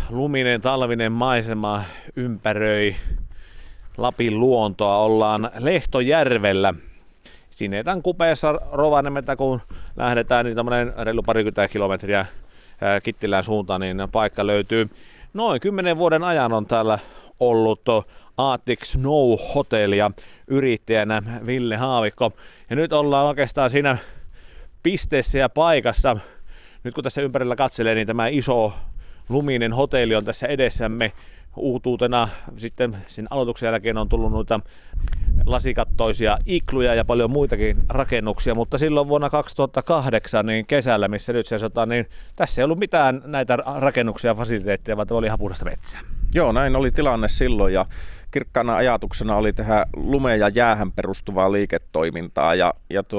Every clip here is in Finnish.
luminen talvinen maisema ympäröi Lapin luontoa. Ollaan Lehtojärvellä. Sinetan kupeessa Rovaniemeltä, kun lähdetään niin tämmöinen reilu parikymmentä kilometriä Kittilän suuntaan, niin paikka löytyy. Noin 10 vuoden ajan on täällä ollut Arctic Snow Hotel ja yrittäjänä Ville Haavikko. Ja nyt ollaan oikeastaan siinä pisteessä ja paikassa. Nyt kun tässä ympärillä katselee, niin tämä iso luminen hotelli on tässä edessämme. Uutuutena sitten sen aloituksen jälkeen on tullut noita lasikattoisia ikluja ja paljon muitakin rakennuksia, mutta silloin vuonna 2008 niin kesällä, missä nyt seisotaan, niin tässä ei ollut mitään näitä rakennuksia ja fasiliteetteja, vaan tämä oli ihan puhdasta metsää. Joo, näin oli tilanne silloin ja kirkkaana ajatuksena oli tehdä lumeen ja jäähän perustuvaa liiketoimintaa ja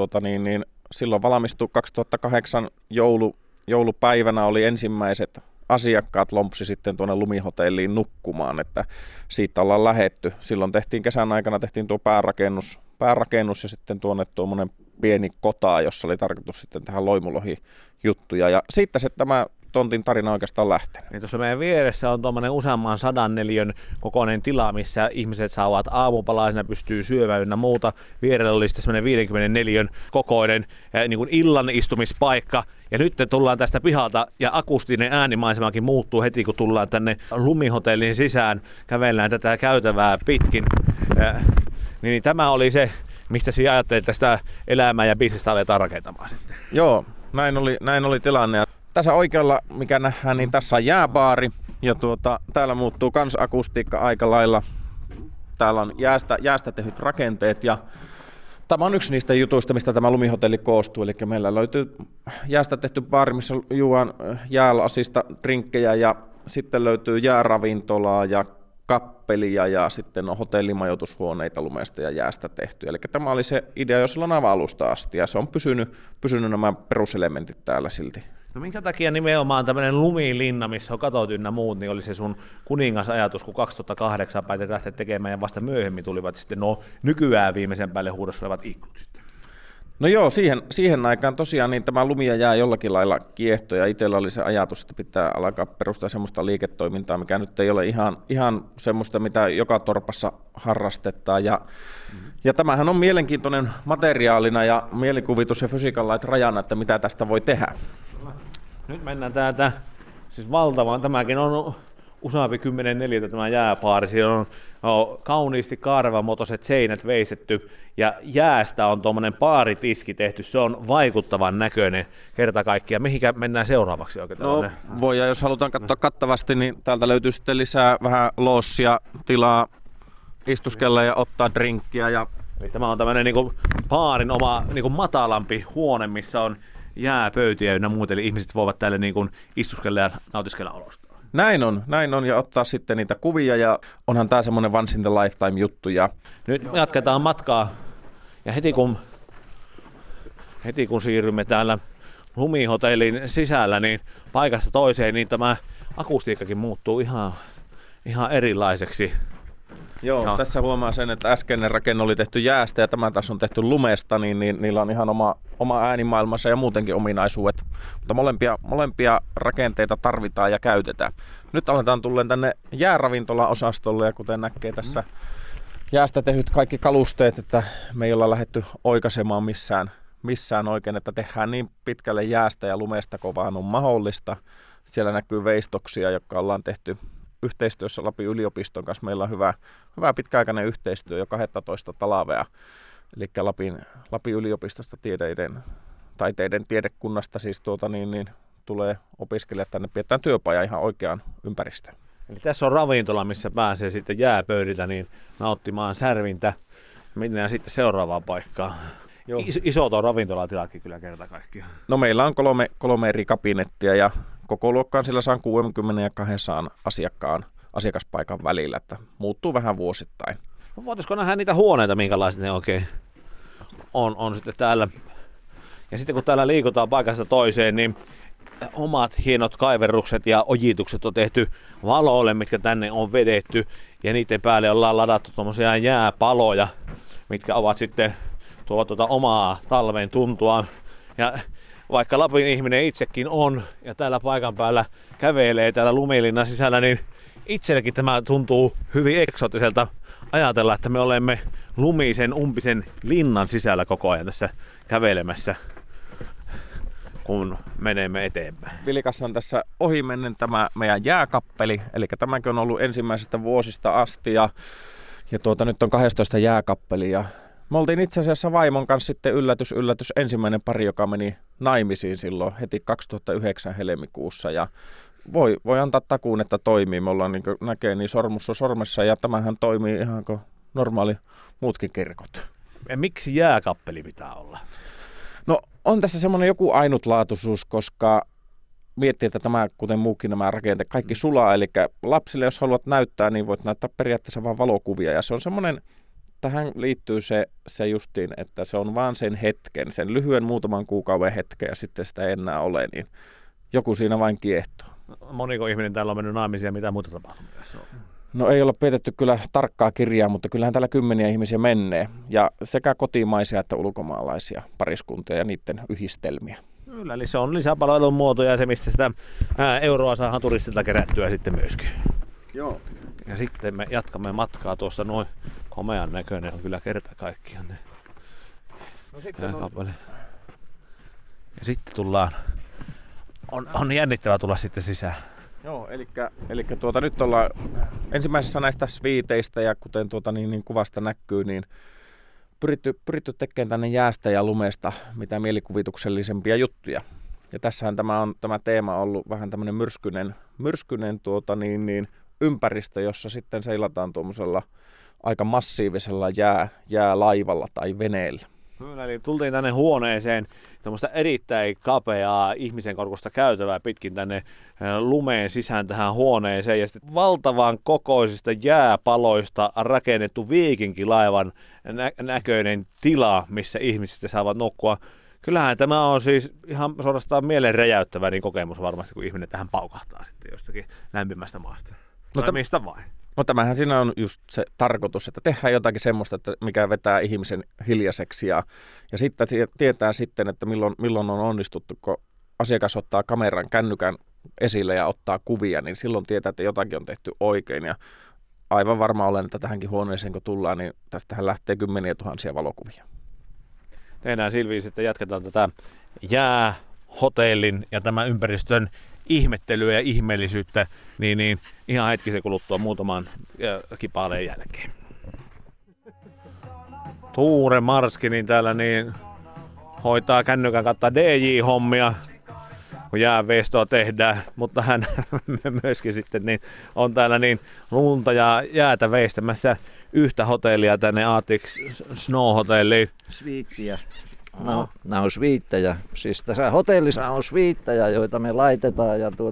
silloin valmistui 2008 joulupäivänä oli ensimmäiset asiakkaat lompsi sitten tuonne lumihotelliin nukkumaan, että siitä ollaan lähetty. Silloin kesän aikana tehtiin tuo päärakennus ja sitten tuonne tuommoinen pieni kota, jossa oli tarkoitus sitten tehdä loimulohijuttuja ja siitä se tämä tontin tarina oikeastaan lähtenyt. Niin tuossa meidän vieressä on tuommoinen useamman 100 neliön kokoinen tila, missä ihmiset saavat aamupalaisena, pystyy syömään ynnä muuta. Vierellä oli sitten semmoinen 54 kokoinen niin kuin illan istumispaikka. Ja nyt tullaan tästä pihalta ja akustinen äänimaisemakin muuttuu heti, kun tullaan tänne lumihotellin sisään. Kävellään tätä käytävää pitkin. Niin tämä oli se, mistä sinä ajattelet tästä elämää ja bisnestä aletaan rakentamaan sitten. Joo, näin oli tilanne. Tässä oikealla, mikä nähdään, niin tässä on jääbaari ja täällä muuttuu kans akustiikka aika lailla. Täällä on jäästä tehdyt rakenteet ja tämä on yksi niistä jutuista, mistä tämä lumihotelli koostuu. Eli meillä löytyy jäästä tehty baari, missä juodaan jäälasista drinkkejä ja sitten löytyy jääravintolaa ja kappelia ja sitten on hotellimajoitushuoneita lumesta ja jäästä tehty. Eli tämä oli se idea jo silloin aivan alusta asti ja se on pysynyt nämä peruselementit täällä silti. No minkä takia nimenomaan tämmöinen lumilinna, missä on katot ynnä muut, niin oli se sun kuningasajatus, kun 2008 päätit lähteä tekemään ja vasta myöhemmin tulivat sitten nykyään viimeisen päälle huudossa olevat iklut sitten? No joo, siihen aikaan tosiaan niin tämä lumi ja jää jollakin lailla kiehtoi ja itsellä oli se ajatus, että pitää alkaa perustaa semmoista liiketoimintaa, mikä nyt ei ole ihan semmoista, mitä joka torpassa harrastetaan. Ja tämähän on mielenkiintoinen materiaalina ja mielikuvitus ja fysiikan lait rajana, että mitä tästä voi tehdä. Nyt mennään täältä, siis valtavaan, tämäkin on useampi 10 neliötä tämä jääpaari, siinä on kauniisti kaarvamuotoiset seinät veistetty ja jäästä on tuommoinen paaritiski tehty, se on vaikuttavan näköinen kerta kaikkiaan. Mihinkä mennään seuraavaksi oikein? No voi, ja jos halutaan katsoa kattavasti, niin täältä löytyy sitten lisää vähän loossia, tilaa istuskella ja ottaa drinkkiä. Eli tämä on tämmöinen niin baarin oma niin matalampi huone, missä on jääpöytiä ja muuta, eli ihmiset voivat täällä niin kuin istuskella ja nautiskella olosta. Näin on ja ottaa sitten niitä kuvia ja onhan tää semmoinen once in the lifetime juttu. Ja nyt jatketaan matkaa ja heti kun siirrymme täällä lumihotellin sisällä niin paikasta toiseen, niin tämä akustiikkakin muuttuu ihan erilaiseksi. Joo, no. Tässä huomaa sen, että äskeinen rakenne oli tehty jäästä ja tämä taas on tehty lumesta, niin niillä on ihan oma äänimaailmansa ja muutenkin ominaisuudet. Mutta molempia rakenteita tarvitaan ja käytetään. Nyt aletaan tulleen tänne jääravintola-osastolle ja kuten näkee tässä jäästä tehdyt kaikki kalusteet, että me ei olla lähdetty oikaisemaan missään oikein, että tehdään niin pitkälle jäästä ja lumesta kuin vaan on mahdollista. Siellä näkyy veistoksia, jotka ollaan tehty yhteistyössä Lapin yliopiston kanssa. Meillä on hyvä pitkäaikainen yhteistyö jo 12 talvea. Eli Lapin yliopistosta taiteiden tiedekunnasta siis tulee opiskelijat tänne, pidetään työpaja ihan oikeaan ympäristöön. Eli tässä on ravintola, missä pääsee sitten jääpöydiltä niin nauttimaan särvintä. Mennään sitten seuraavaan paikkaan. Iso tuo ravintolatilatkin kyllä kerta kaikkiaan. No meillä on kolme eri kabinettia ja koko luokkaan sillä saa 60 ja 200 asiakaspaikan välillä, että muuttuu vähän vuosittain. Voitaisiko nähdä niitä huoneita, minkälaiset ne oikein on sitten täällä. Ja sitten kun täällä liikutaan paikasta toiseen, niin omat hienot kaiverrukset ja ojitukset on tehty valoille, mitkä tänne on vedetty. Ja niiden päälle ollaan ladattu tuommoisia jääpaloja, mitkä ovat sitten tuota omaa talven tuntua. Ja vaikka Lapin ihminen itsekin on ja täällä paikan päällä kävelee täällä lumilinnan sisällä, niin itsellekin tämä tuntuu hyvin eksoottiselta ajatella, että me olemme lumisen umpisen linnan sisällä koko ajan tässä kävelemässä, kun menemme eteenpäin. Vilkassa on tässä ohimennen tämä meidän jääkappeli, eli tämäkin on ollut ensimmäisestä vuosista asti ja nyt on 12 jääkappeli ja me oltiin itse asiassa vaimon kanssa sitten yllätys ensimmäinen pari, joka meni naimisiin silloin heti 2009 helmikuussa ja voi antaa takuun, että toimii. Me ollaan näkee niin sormussa sormessa ja tämähän toimii ihan kuin normaali muutkin kirkot. Ja miksi jääkappeli pitää olla? No on tässä semmoinen joku ainutlaatuisuus, koska miettii, että tämä, kuten muukin nämä rakenteet, kaikki sulaa. Eli lapsille, jos haluat näyttää, niin voit näyttää periaatteessa vain valokuvia. Ja se on semmoinen, tähän liittyy se justiin, että se on vaan sen hetken, sen lyhyen muutaman kuukauden hetken ja sitten sitä ei enää ole, niin joku siinä vain kiehtoo. Moniko ihminen täällä on mennyt naimisiin ja mitä muuta tapahtumia? No ei olla pidetty kyllä tarkkaa kirjaa, mutta kyllähän täällä kymmeniä ihmisiä menee. Ja sekä kotimaisia että ulkomaalaisia pariskuntia ja niiden yhdistelmiä. Kyllä, eli se on lisäpalvelun muoto ja se, mistä sitä euroa saadaan turistilta kerättyä sitten myöskin. Joo. Ja sitten me jatkamme matkaa tuosta noin komean näköinen on kyllä kerta kaikkiaan ne. No sitten ja sitten tullaan, on jännittävää tulla sitten sisään. Joo, eli nyt ollaan ensimmäisessä näistä sviiteistä ja kuten niin kuvasta näkyy, niin pyritty tekemään tänne jäästä ja lumesta mitä mielikuvituksellisempia juttuja. Ja tässähän tämä teema on ollut vähän tämmöinen myrskyinen ympäristö, jossa sitten seilataan tuommoisella aika massiivisella jäälaivalla tai veneellä. Kyllä, eli tultiin tänne huoneeseen, tämmöistä erittäin kapeaa ihmisen korkusta käytävää pitkin tänne lumeen sisään tähän huoneeseen ja sitten valtavan kokoisista jääpaloista rakennettu viikinkilaivan näköinen tila, missä ihmiset saavat nukkua. Kyllähän tämä on siis ihan suorastaan mielen räjäyttävä niin kokemus varmasti, kun ihminen tähän paukahtaa sitten jostakin lämpimästä maasta. No, mistä vain? No tämähän siinä on just se tarkoitus, että tehdään jotakin semmoista, että mikä vetää ihmisen hiljaiseksi ja sitten tietää sitten, että milloin on onnistuttu, kun asiakas ottaa kameran kännykän esille ja ottaa kuvia, niin silloin tietää, että jotakin on tehty oikein ja aivan varma olen, että tähänkin huoneeseen kun tullaan, niin tästähän lähtee kymmeniä tuhansia valokuvia. Tehdään Silviin, että jatketaan tätä jäähotellin ja tämän ympäristön ihmettelyä ja ihmeellisyyttä, niin ihan hetkisen kuluttua muutaman kipaaleen jälkeen. Tuure Marskinin täällä niin hoitaa kännykän kautta DJ-hommia, kun jääveistoa tehdään, mutta hän myöskin sitten niin on täällä niin lunta ja jäätä veistämässä yhtä hotellia tänne Arctic Snow Hotelliin. Sviittiä. No, nämä on sviittejä. Siis tässä hotellissa on sviittejä, joita me laitetaan ja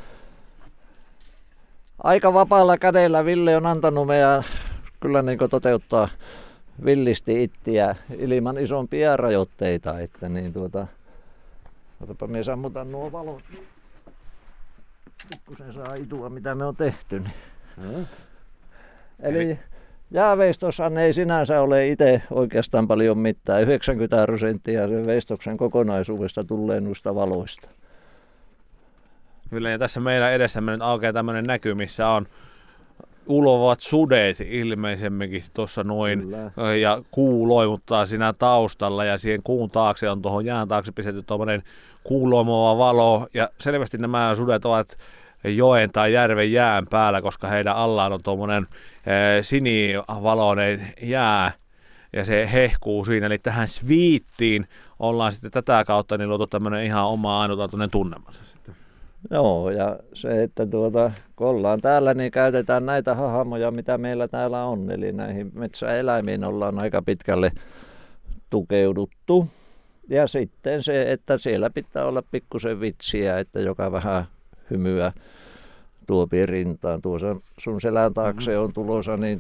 aika vapaalla kädellä Ville on antanut meidän kyllä niin toteuttaa villisti ittiä ilman isompia rajoitteita, että otapa me sammutan nuo valot. Pikkusen saa itua mitä me on tehty. Niin. Eli jääveistossa ei sinänsä ole itse oikeastaan paljon mitään. 90% sen veistoksen kokonaisuudesta tulee noista valoista. Kyllä, ja tässä meidän edessämme nyt aukeaa tämmöinen näky, missä on ulovat sudet ilmeisemminkin tuossa noin. Kyllä. Ja kuu loimuttaa siinä taustalla ja siihen kuun taakse on tuohon jään taakse pistetty tuommoinen kuuloimova valo. Ja selvästi nämä sudet ovat joen tai järven jään päällä, koska heidän allaan on tuommoinen sinivaloinen jää ja se hehkuu siinä. Eli tähän sviittiin ollaan sitten tätä kautta niin luotu tämmöinen ihan oma ainutlaatuinen tunnemansa sitten. Joo, ja se, että kun ollaan täällä, niin käytetään näitä hahmoja, mitä meillä täällä on. Eli näihin metsäeläimiin ollaan aika pitkälle tukeuduttu. Ja sitten se, että siellä pitää olla pikkusen vitsiä, että joka vähän hymyä tuopii rintaan. Tuossa sun selän taakse on tulossa, niin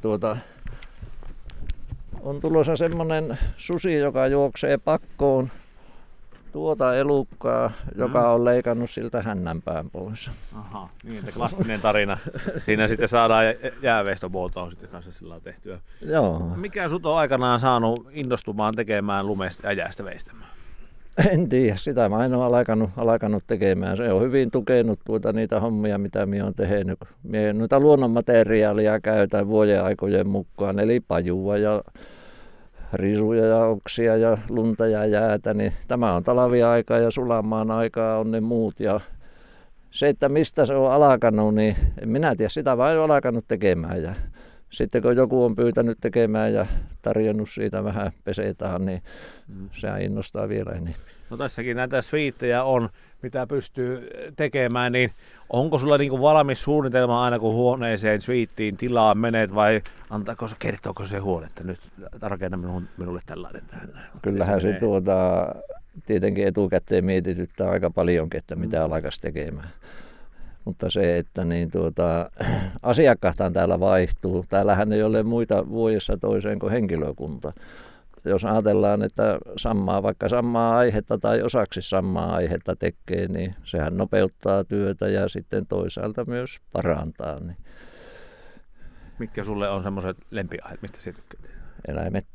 on tulossa semmonen susi, joka juoksee pakkoon elukkaa, joka on leikannut siltä hännänpään pois. Aha, niin että klassinen tarina. Siinä sitten saadaan jääveistomuotoon sitten kanssa sillä tehtyä. Joo. Mikä sut on aikanaan saanut innostumaan tekemään lumesta ja jäästä veistämään? En tiedä, sitä mä en ole alkanut tekemään. Se on hyvin tukenut niitä hommia, mitä minä olen tehnyt. Minä noita luonnonmateriaalia käytän vuoden aikojen mukaan, eli pajua ja risuja ja oksia ja lunta ja jäätä. Niin tämä on talviaikaa ja sulamaan aikaa on ne muut. Ja se, että mistä se on alkanut, niin en minä tiedä, sitä vaan olen alkanut tekemään. Ja sitten kun joku on pyytänyt tekemään ja tarjonnut siitä vähän pesetaan, niin se innostaa vielä enemmän. No tässäkin näitä sviittejä on, mitä pystyy tekemään, niin onko sulla niinku valmis suunnitelma aina kun huoneeseen sviittiin tilaan menet vai kertooko se huone, että nyt rakenna minulle tällainen tähän? Kyllähän se tietenkin etukäteen mietityttää aika paljonkin, että mitä alkaisi tekemään. Mutta se, että asiakkaathan täällä vaihtuu. Täällähän ei ole muita vuodessa toiseen kuin henkilökunta. Jos ajatellaan, että vaikka samaa aihetta tai osaksi samaa aihetta tekee, niin sehän nopeuttaa työtä ja sitten toisaalta myös parantaa. Niin. Mitkä sulle on semmoiset lempiaiheet, mistä sinä tykkäät? Eläimet.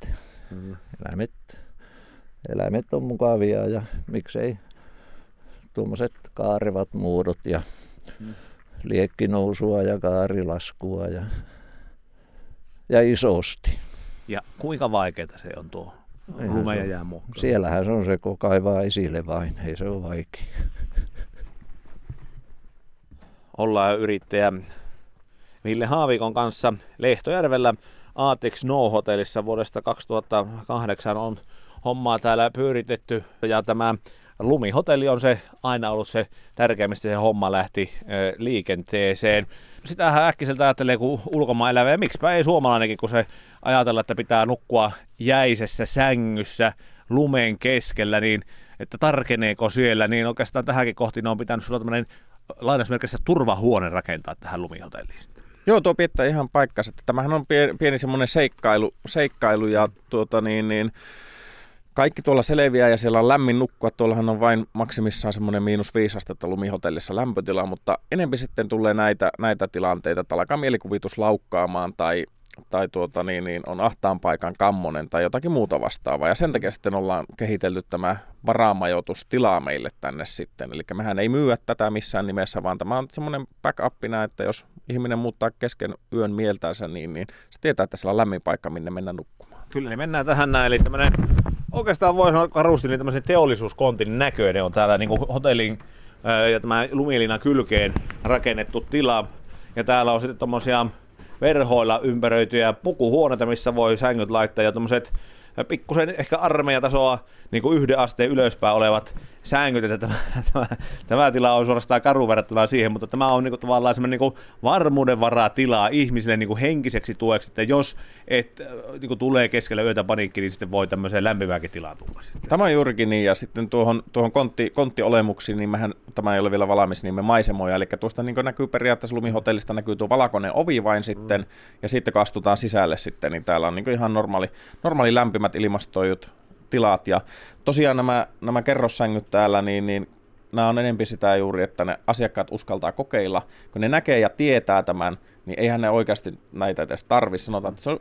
Eläimet on mukavia ja miksei tuommoiset kaarivat muodot ja liekkinousua ja kaarilaskua ja isosti. Ja kuinka vaikeaa se on tuo lume- ja jäämuokkailu? Siellähän se on se, kun kaivaa esille vain, ei se ole vaikea. Ollaan yrittäjä Ville Haavikon kanssa Lehtojärvellä Atex No-hotellissa vuodesta 2008 on hommaa täällä pyöritetty ja tämä lumihotelli on aina ollut se tärkeä, mistä se homma lähti liikenteeseen. Sitähän äkkiseltä ajattelee, kun ulkomaan elävä, ja miksipä ei suomalainenkin, kun se ajatella, että pitää nukkua jäisessä sängyssä lumen keskellä, niin että tarkeneeko siellä, niin oikeastaan tähänkin kohti ne on pitänyt sulla tämmöinen lainausmerkissä turvahuone rakentaa tähän lumihotelliin. Joo, tuo pitää ihan paikkansa, että tämähän on pieni semmoinen seikkailu ja kaikki tuolla selviää ja siellä on lämmin nukkua. Tuollahan on vain maksimissaan semmoinen -5 astetta lumihotellissa lämpötila, mutta enemmän sitten tulee näitä tilanteita, että alkaa mielikuvitus laukkaamaan tai on ahtaan paikan kammonen tai jotakin muuta vastaavaa. Ja sen takia sitten ollaan kehitelty tämä varamajoitustila meille tänne sitten. Eli mehän ei myyä tätä missään nimessä, vaan tämä on semmoinen backupina, että jos ihminen muuttaa kesken yön mieltänsä, niin se tietää, että siellä on lämmin paikka, minne mennä nukkumaan. Kyllä, niin mennään tähän näin. Eli tämmöinen, oikeastaan voi sanoa karusti, niin tämmöisen teollisuuskontin näköinen on täällä niin kuin hotellin ja tämä lumilinan kylkeen rakennettu tila. Ja täällä on sitten tommosia verhoilla ympäröityjä pukuhuoneita, missä voi sängyt laittaa ja tommoset pikkusen ehkä armeijatasoa niin kuin 1 asteen ylöspäin olevat sängyt, että tämä tila on suorastaan karu verrattuna siihen, mutta tämä on niin kuin tavallaan semmoinen niin kuin varmuuden varaa tilaa ihmisille niin kuin henkiseksi tueksi, että jos niin kuin tulee keskellä yötä paniikki, niin sitten voi tämmöiseen lämpimääkin tilaan tulla. Sitten. Tämä on juurikin niin, ja sitten tuohon konttiolemuksiin, niin tämä ei ole vielä valmis, niin me maisemoja, eli tuosta niin kuin näkyy periaatteessa lumihotellista näkyy tuo valkoinen ovi vain sitten, ja sitten kun astutaan sisälle sitten, niin täällä on niin kuin ihan normaali lämpimät ilmastoijut tilat, ja tosiaan nämä kerrossängyt täällä, niin nämä on enempi sitä juuri, että ne asiakkaat uskaltaa kokeilla, kun ne näkee ja tietää tämän, niin eihän ne oikeasti näitä edes tarvitse. Sanotaan, että se on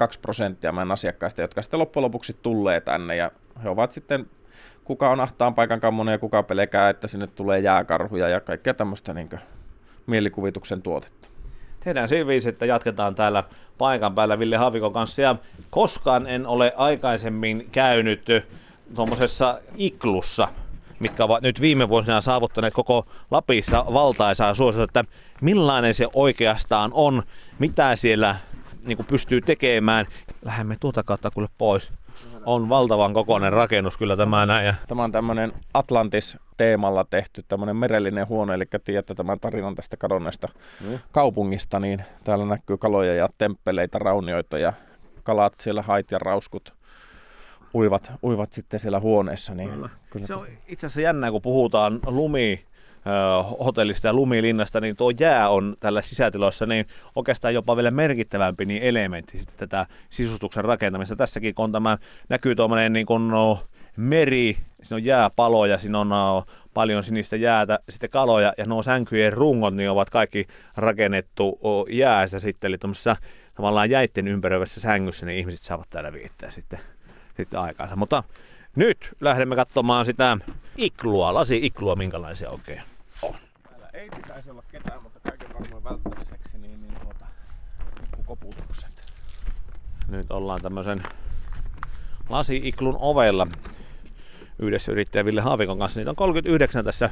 1-2% meidän asiakkaista, jotka sitten loppujen lopuksi tulee tänne, ja he ovat sitten, kuka on ahtaan paikan kammonen ja kuka pelkää, että sinne tulee jääkarhuja ja kaikkea tämmöistä niin mielikuvituksen tuotetta. Tehdään sillä viisi, että jatketaan täällä paikan päällä Ville Haavikon kanssa. Ja koskaan en ole aikaisemmin käynyt tuommoisessa iglussa, mitkä ovat nyt viime vuosina saavuttaneet koko Lapissa valtaisaa suosiota, että millainen se oikeastaan on, mitä siellä niin kuin pystyy tekemään. Lähdemme tuota kautta kuule pois. On valtavan kokoinen rakennus kyllä tämä näin. Tämä on tämmöinen Atlantis-teemalla tehty tämmöinen merellinen huone, eli tiedätte tämän tarinan tästä kadonneesta kaupungista, niin täällä näkyy kaloja ja temppeleitä, raunioita ja kalat siellä, hait ja rauskut uivat sitten siellä huoneessa. Niin kyllä se on itse asiassa jännää, kun puhutaan hotellista ja lumilinnasta, niin tuo jää on tällä sisätiloissa niin oikeastaan jopa vielä merkittävämpi niin elementti sitten tätä sisustuksen rakentamista. Tässäkin kun näkyy tuommoinen niin kuin meri, siinä on jääpaloja, siinä on paljon sinistä jäätä, sitten kaloja ja nuo sänkyjen rungot niin ovat kaikki rakennettu jäästä sitten, eli tuommoisessa tavallaan jäitten ympäröivässä sängyssä niin ihmiset saavat täällä viettää sitten aikaansa. Mutta Nyt lähdemme katsomaan sitä iklua, lasi-iklua, minkälaisia oikein on. Täällä ei pitäisi olla ketään, mutta kaiken varmoin välttämiseksi pikkukoputukset. Nyt ollaan tämmöisen lasi-iklun ovella yhdessä yrittäjä Ville Haavikon kanssa. Niitä on 39 tässä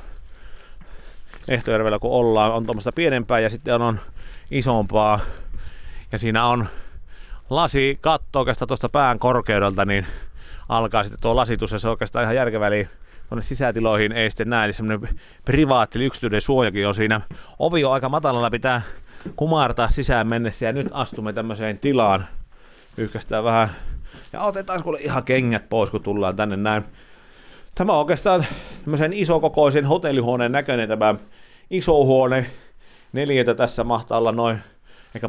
Lehtojärvellä, kun ollaan. On tuommoista pienempää ja sitten on isompaa. Ja siinä on lasikatto oikeastaan tuosta pään korkeudelta, niin alkaa sitten tuo lasitus, ja se on oikeastaan ihan järkevää. Eli tuonne sisätiloihin ei sitten näe, eli semmoinen privaatti, eli yksityinen suojakin on siinä. Ovi on aika matalalla, pitää kumartaa sisään mennessä, ja nyt astumme tämmöiseen tilaan. Pyyhkästään vähän, ja otetaan kuule ihan kengät pois, kun tullaan tänne näin. Tämä on oikeastaan tämmöisen isokokoisen hotellihuoneen näköinen tämä iso huone. Neliötä tässä mahtaa olla noin ehkä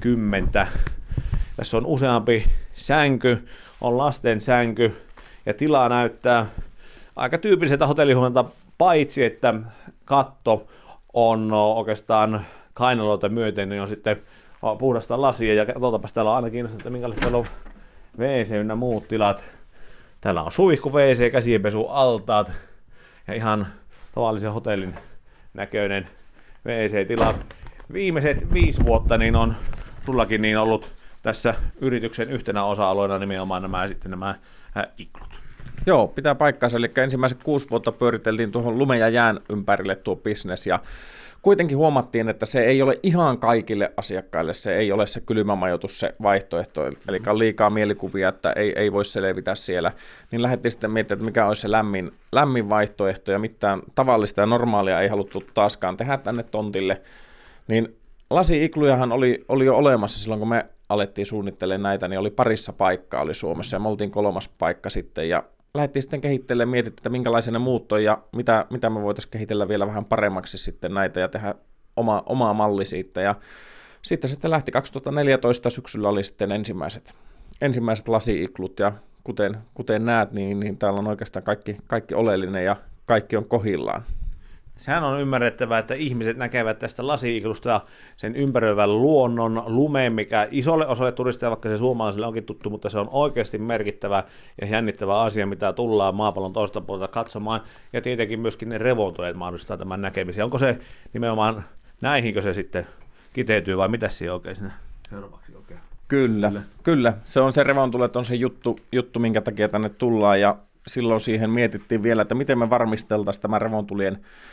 20. Tässä on useampi sänky, on lasten sänky, ja tilaa näyttää aika tyypilliseltä hotellihuoneelta, paitsi että katto on oikeastaan kainaloita myöten, niin on sitten puhdasta lasia, ja katsotaanpas, täällä on aina kiinnostunut, että minkälaista täällä on WC ynnä muut tilat. Täällä on suihku, WC, käsienpesu, altaat ja ihan tavallisen hotellin näköinen WC-tila. Viimeiset 5 vuotta niin on sullakin niin ollut tässä yrityksen yhtenä osa-alueena nimenomaan nämä iklut. Joo, pitää paikkaansa. Eli ensimmäiset 6 vuotta pyöriteltiin tuohon lumen ja jään ympärille tuo business, ja kuitenkin huomattiin, että se ei ole ihan kaikille asiakkaille, se ei ole se kylmämajoitus se vaihtoehto, eli on liikaa mielikuvia, että ei voi selvitä siellä, niin lähdettiin sitten miettimään, että mikä olisi se lämmin vaihtoehto, ja mitään tavallista ja normaalia ei haluttu taaskaan tehdä tänne tontille, niin lasi-iklujahan oli jo olemassa silloin, kun me alettiin suunnittelemaan näitä, niin oli parissa paikkaa oli Suomessa, ja me oltiin 3. paikka sitten, ja lähdettiin sitten kehittelemään, mietittiin, että minkälaisia ne muut on ja mitä me voitaisiin kehitellä vielä vähän paremmaksi sitten näitä ja tehdä oma malli siitä. Ja sitten lähti 2014 syksyllä oli sitten ensimmäiset lasi-iklut, ja kuten näet, niin täällä on oikeastaan kaikki oleellinen ja kaikki on kohillaan. Sehän on ymmärrettävää, että ihmiset näkevät tästä lasi-iklusta sen ympäröivän luonnon lumeen, mikä isolle osalle turisteja, vaikka se suomalaisille onkin tuttu, mutta se on oikeasti merkittävä ja jännittävä asia, mitä tullaan maapallon toista puolta katsomaan. Ja tietenkin myöskin ne revontuleet mahdollistaa tämän näkemisen. Onko se nimenomaan näihinkö se sitten kiteytyy vai mitä siinä oikein sinne seuraavaksi oikein? Kyllä. Se on se revontulet on se juttu, minkä takia tänne tullaan, ja silloin siihen mietittiin vielä, että miten me varmisteltaisiin tämä revontulien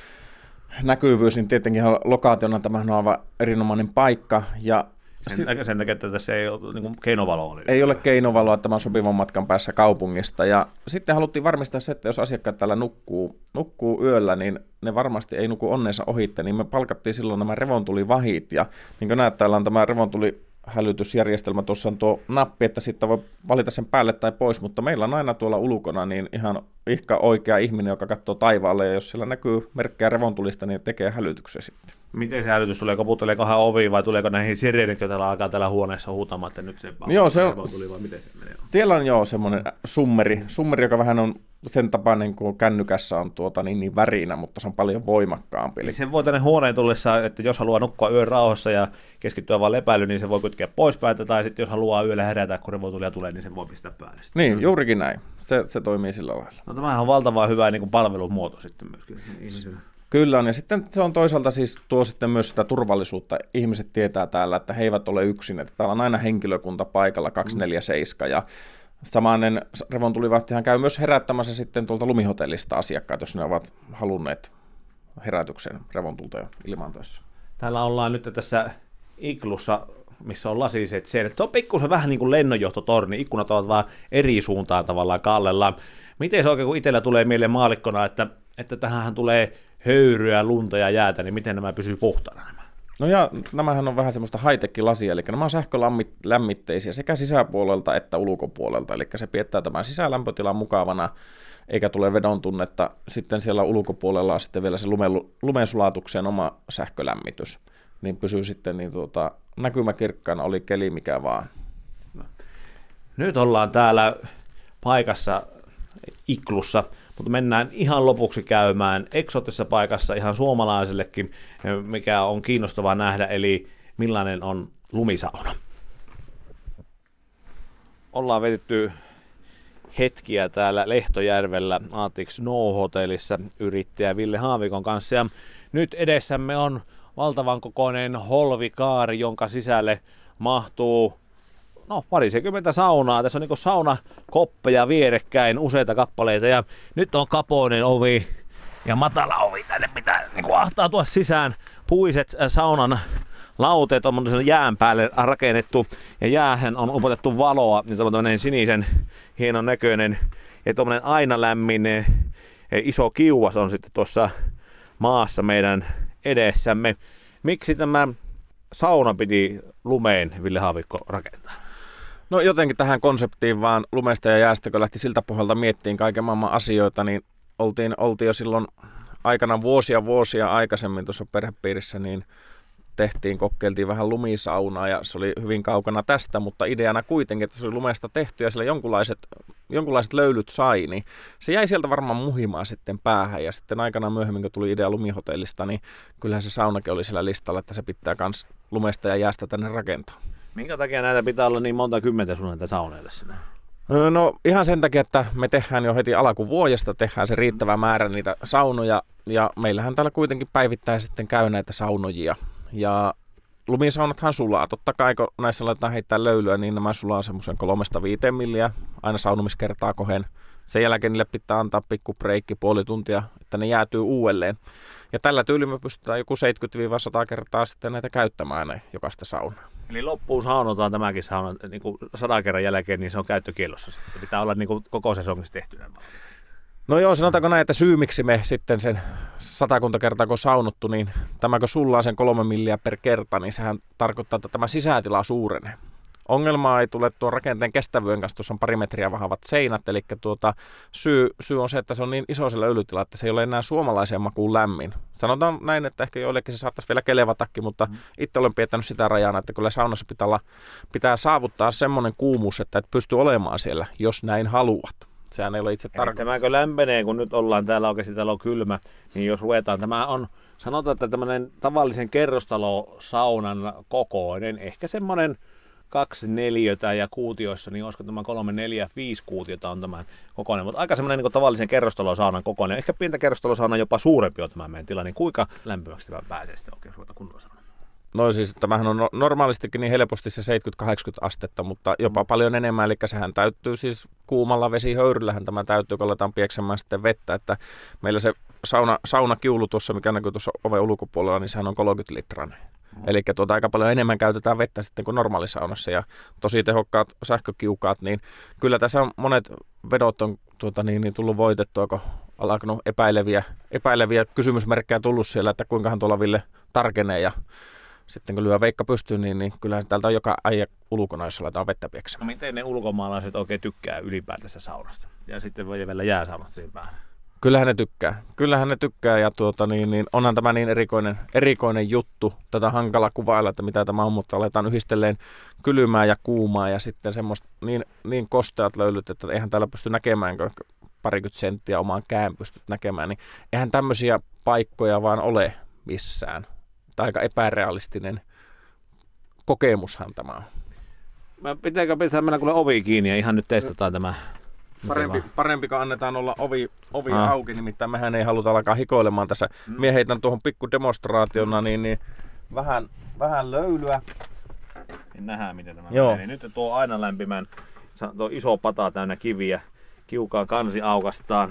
näkyvyys, niin tietenkin lokaationa tämähän on aivan erinomainen paikka. Ja sen takia, että tässä ei ole niin keinovaloa. Ei ole keinovaloa tämän sopivan matkan päässä kaupungista. Ja sitten haluttiin varmistaa se, että jos asiakkaat täällä nukkuu yöllä, niin ne varmasti ei nuku onnensa ohitte. Niin me palkattiin silloin nämä revontulivahit. Ja niin kuin näet, täällä on tämä revontulihälytysjärjestelmä. Tuossa on tuo nappi, että sitten voi valita sen päälle tai pois. Mutta meillä on aina tuolla ulkona niin ihan oikea ihminen, joka katsoo taivaalle. Ja jos siellä näkyy merkkejä revontulista, niin tekee hälytyksen sitten. Miten se hälytys tulee? Koputteleekohan oviin vai tuleeko näihin sireenit, joita alkaa täällä huoneessa huutamaan, että nyt se revontuli vai miten se menee? Siellä on semmoinen summeri, joka vähän on sen tapainen kuin kännykässä on niin värinä, mutta se on paljon voimakkaampi. Eli se voi tänne huoneen tullessa, että jos haluaa nukkua yön rauhassa ja keskittyä vaan lepäilyyn, niin se voi kytkeä pois päältä, tai sitten jos haluaa yöllä herätä, kun revontulia tulee, niin se voi pistää päälle. Niin, juurikin näin. Se toimii sillä lailla. No tämähän on valtavan hyvä niin kuin palvelumuoto sitten myöskin. Kyllä on, ja sitten se on toisaalta siis tuo sitten myös sitä turvallisuutta. Ihmiset tietää täällä, että he eivät ole yksin, että täällä on aina henkilökunta paikalla 247, ja samainen revontulivahtihan käy myös herättämässä sitten tuolta lumihotellista asiakkaat, jos ne ovat halunneet herätyksen revontulta ilmaantuessa. Täällä ollaan nyt tässä iklussa, missä on lasiset seinät. Tuo on pikkusen vähän niin kuin lennonjohtotorni, ikkunat ovat vaan eri suuntaan tavallaan kallellaan. Miten se oikein, kun itsellä tulee mieleen maalikkona, että tähän tulee höyryä, lunta ja jäätä, niin miten nämä pysyy puhtaana nämä? No ja nämähän on vähän semmoista high-tech-lasia, eli nämä on sähkölämmitteisiä sekä sisäpuolelta että ulkopuolelta, eli se pidetään tämän sisälämpötilan mukavana, eikä tule vedon tunnetta. Sitten siellä ulkopuolella on sitten vielä se lumensulatukseen oma sähkölämmitys, niin pysyy sitten näkymäkirkkaana, oli keli mikä vaan. No. Nyt ollaan täällä paikassa iklussa, mutta mennään ihan lopuksi käymään eksoottisessa paikassa ihan suomalaisellekin, mikä on kiinnostavaa nähdä, eli millainen on lumisauna. Ollaan vetetty hetkiä täällä Lehtojärvellä Arctic Snow Hotellissa yrittäjä Ville Haavikon kanssa. Ja nyt edessämme on valtavan kokoinen holvikaari, jonka sisälle mahtuu parisenkymmentä saunaa. Tässä on niin saunakoppeja vierekkäin, useita kappaleita. Ja nyt on kapoinen ovi ja matala ovi. Tänne pitää niin ahtautua sisään. Puiset saunan lauteet on jään päälle rakennettu ja jäähän on upotettu valoa. Ja tämmöinen sinisen hienon näköinen ja tuommoinen aina lämmin iso kiuas on sitten tuossa maassa meidän edessämme. Miksi tämä sauna piti lumeen, Ville Haavikko, rakentaa? No jotenkin tähän konseptiin vaan lumesta ja jäästä, kun lähti siltä pohjalta miettiin kaiken maailman asioita, niin oltiin jo silloin aikana vuosia aikaisemmin tuossa perhepiirissä, niin kokeiltiin vähän lumisaunaa ja se oli hyvin kaukana tästä, mutta ideana kuitenkin, että se oli lumesta tehty ja siellä jonkunlaiset löylyt sai, niin se jäi sieltä varmaan muhimaan sitten päähän ja sitten aikanaan myöhemmin, kun tuli idea lumihotellista, niin kyllähän se saunakin oli siellä listalla, että se pitää myös lumesta ja jäästä tänne rakentaa. Minkä takia näitä pitää olla niin monta kymmentä sun näitä sauneille sinne? No ihan sen takia, että me tehdään jo heti alkuvuodesta, tehdään se riittävä määrä niitä saunoja ja meillähän täällä kuitenkin päivittäin sitten käy näitä saunojia. Ja lumisaunathan sulaa. Totta kai kun näissä laitetaan heittää löylyä, niin nämä sulaa semmoisen 3-5 milliä aina saunomiskertaa kohden. Sen jälkeen niille pitää antaa pikku breikki puoli tuntia, että ne jäätyy uudelleen. Ja tällä tyylillä me pystytään joku 70-100 kertaa sitten näitä käyttämään jokaista saunaa. Eli loppuun saunotaan tämäkin sauna niin 100 kerran jälkeen, niin se on käyttökiellossa. Se pitää olla niin koko sesongissa tehtynä. No joo, sanotaanko näin, että syy miksi me sitten sen 100 kertaa kun saunottu, niin tämä kun sullaa sen 3 milliä per kerta, niin sehän tarkoittaa, että tämä sisätila suurenee. Ongelmaa ei tule tuon rakenteen kestävyyden kanssa, tuossa on 2 metriä vahvat seinät, eli syy on se, että se on niin iso se löylytila, että se ei ole enää suomalaiseen makuun lämmin. Sanotaan näin, että ehkä joillekin se saattaisi vielä kelevatakin, mutta itse olen pitänyt sitä rajana, että kyllä saunassa pitää saavuttaa semmoinen kuumuus, että et pysty olemaan siellä, jos näin haluat. Sehän ei ole itse tarkoitus. Tämäkö lämpenee, kun nyt ollaan täällä oikeasti, täällä on kylmä, niin jos ruvetaan, tämä on, sanotaan, että tämmöinen tavallisen kerrostalosaunan kokoinen, ehkä semmoinen 2 neliötä ja kuutioissa, niin olisiko tämä 3, 4, 5 kuutiota on tämän kokoinen, mutta aika semmoinen niin tavallisen kerrostalosaunan kokoinen, ehkä pientä kerrostalosauna jopa suurempi on tämä meidän tila, niin kuinka lämpimäksi tämä pääsee sitten oikein ruveta kunnolla sauna? No siis tämähän on normaalistikin niin helposti se 70-80 astetta, mutta jopa paljon enemmän, eli sehän täyttyy siis kuumalla vesihöyryllähän tämä täyttyy, kun aletaan pieksemään sitten vettä, että meillä se saunakiulu tuossa, mikä näkyy tuossa oven ulkopuolella, niin sehän on 30 litrainen. Eli aika paljon enemmän käytetään vettä sitten kuin normaalisaunassa ja tosi tehokkaat sähkökiukaat, niin kyllä tässä on monet vedot on tullut voitettua, kun alkanut epäileviä kysymysmerkkejä tullut siellä, että kuinkahan tuolla Ville tarkenee ja sitten kun lyö veikka pystyyn, niin kyllä täältä on joka äijä ulkona, jos aletaan vettä pieksemään. No miten ne ulkomaalaiset oikein tykkää ylipäätänsä saunasta? Ja sitten voi vielä jääsaunasta siihen päälle. Kyllähän ne tykkää ja onhan tämä niin erikoinen juttu. Tätä hankala kuvailla, että mitä tämä on, mutta aletaan yhdistelleen kylmää ja kuumaa ja sitten semmoista niin kosteat löylyt, että eihän täällä pysty näkemään, kun 20 senttiä omaan kään pystyt näkemään, niin eihän tämmöisiä paikkoja vaan ole missään. Tämä aika epärealistinen kokemushan tämä on. Pitääkö mennä kuule ovi kiinni ja ihan nyt testataan tämä? Parempi kun annetaan olla ovi auki, nimittäin mehän ei haluta alkaa hikoilemaan tässä. Mie heitän tuohon pikku demonstraationa niin vähän löylyä. Niin nähdään miten tämä menee. Nyt tuo aina lämpimän, tuo iso pata täynnä kiviä, kiukaan kansi aukastaan.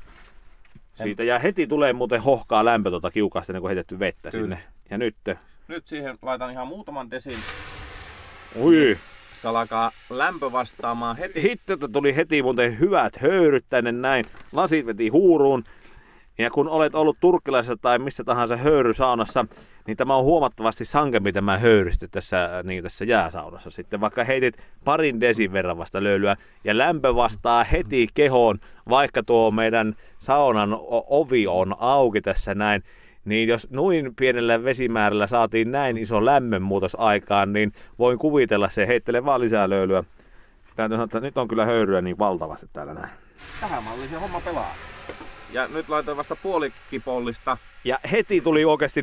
Siitä ja heti tulee muuten hohkaa lämpö tuota kiukaasta, ennen kuin heitetty vettä sinne. Ja nyt siihen laitan ihan muutaman desin. Ui! Se alkaa lämpö vastaamaan heti. Hittiltä tuli heti muuten hyvät höyryt tänne näin. Lasit veti huuruun. Ja kun olet ollut turkkilaisessa tai missä tahansa höyrysaunassa, niin tämä on huomattavasti sankempi tämä höyrystä tässä jääsaunassa. Sitten vaikka heitit 2 desin verran vasta löylyä ja lämpö vastaa heti kehoon, vaikka tuo meidän saunan ovi on auki tässä näin, niin jos noin pienellä vesimäärällä saatiin näin iso lämmönmuutos aikaan, niin voin kuvitella se, heittele vaan lisää löylyä. Täytyy sanoa, että nyt on kyllä höyryä niin valtavasti täällä näin. Tähän malliin se homma pelaa. Ja nyt laitoin vasta puolikipollista. Ja heti tuli oikeasti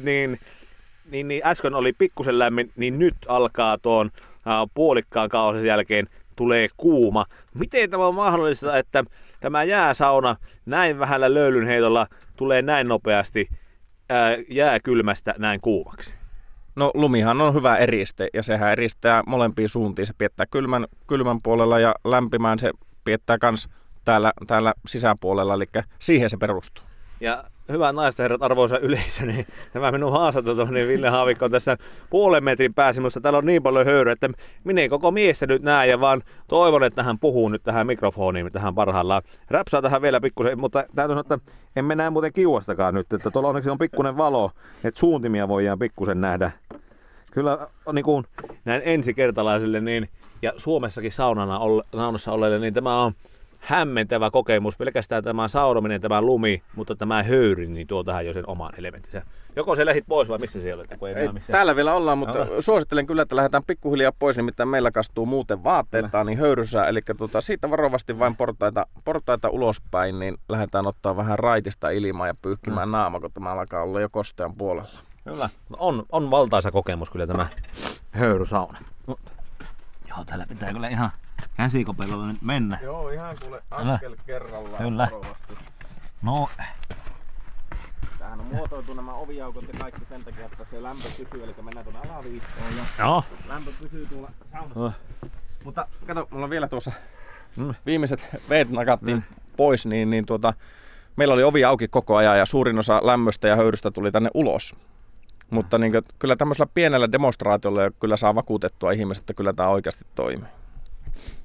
niin äsken oli pikkusen lämmin, niin nyt alkaa tuon puolikkaan kausen jälkeen tulee kuuma. Miten tämä on mahdollista, että tämä jääsauna näin vähällä löylynheitolla tulee näin nopeasti jääkylmästä näin kuumaksi? No lumihan on hyvä eriste ja sehän eristää molempiin suuntiin. Se piettää kylmän puolella ja lämpimään se piettää kans täällä sisäpuolella, eli siihen se perustuu. Ja hyvät naiset ja herrat, arvoisa yleisö, niin tämä minun haastattelu, niin Ville Haavikko on tässä puolen metrin päässä, mutta täällä on niin paljon höyryä, että minä en koko miestä nyt näe ja vaan toivon, että hän puhuu nyt tähän mikrofoniin tähän parhaillaan. Räpsää tähän vielä pikkusen, mutta täytyy sanoa, että emme näe muuten kiuastakaan nyt, että tuolla onneksi on pikkuinen valo, että suuntimia voidaan pikkusen nähdä. Kyllä niin kuin näin ensikertalaisille niin, ja Suomessakin saunassa olleille, niin tämä on hämmentävä kokemus. Pelkästään tämä saunominen, tämä lumi, mutta tämä höyry, niin tuo tähän jo sen oman elementtinsä. Joko se lähit pois vai missä siellä olet? Ei, täällä vielä ollaan, mutta suosittelen kyllä, että lähdetään pikkuhiljaa pois, nimittäin meillä kastuu muuten vaatteita niin höyrysää. Eli siitä varovasti vain portaita ulospäin, niin lähdetään ottaa vähän raitista ilmaa ja pyyhkimään naama, kun tämä alkaa olla jo kostean puolella. Kyllä. On valtaisa kokemus kyllä tämä höyrysauna. Joo, täällä pitää kyllä ihan käsikopelolla nyt mennä. Joo, ihan kuule askel kerrallaan. Kyllä. Varovasti. No. Tähän on muotoiltu nämä oviaukot ja kaikki sen takia, että se lämpö pysyy, eli mennään tuonne alaviittoon ja Joo. lämpö pysyy tuolla saunassa. Mutta kato, mulla on vielä tuossa viimeiset veet nakattiin pois, niin meillä oli ovi auki koko ajan ja suurin osa lämmöstä ja höyrystä tuli tänne ulos. Mutta niin kuin, kyllä tämmöisellä pienellä demonstraatiolla kyllä saa vakuutettua ihmiset, että kyllä tämä oikeasti toimii.